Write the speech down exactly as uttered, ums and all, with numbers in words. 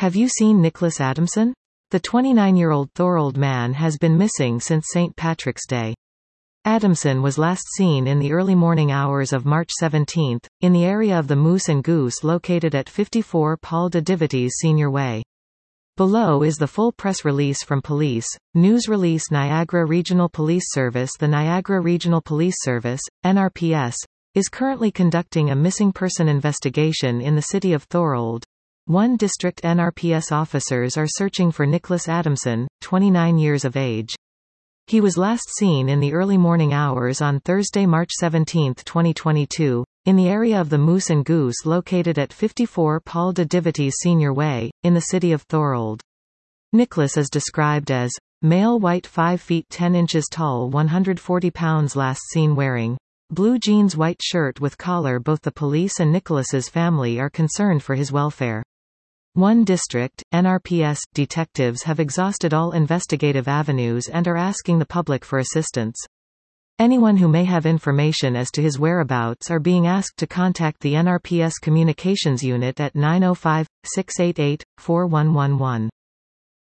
Have you seen Nicholas Adamson? The twenty-nine-year-old Thorold man has been missing since Saint Patrick's Day. Adamson was last seen in the early morning hours of March seventeenth, in the area of the Moose and Goose located at fifty-four Paul de Divites Senior Way. Below is the full press release from police. News release: Niagara Regional Police Service. The Niagara Regional Police Service, N R P S, is currently conducting a missing person investigation in the city of Thorold. One district N R P S officers are searching for Nicholas Adamson, twenty-nine years of age. He was last seen in the early morning hours on Thursday, March seventeenth, twenty twenty-two, in the area of the Moose and Goose located at fifty-four Paul de Divites Senior Way, in the city of Thorold. Nicholas is described as male, white, five feet ten inches tall, one hundred forty pounds, last seen wearing blue jeans, white shirt with collar. Both the police and Nicholas's family are concerned for his welfare. One district, N R P S, detectives have exhausted all investigative avenues and are asking the public for assistance. Anyone who may have information as to his whereabouts are being asked to contact the N R P S Communications Unit at nine oh five, six eight eight, four one one one.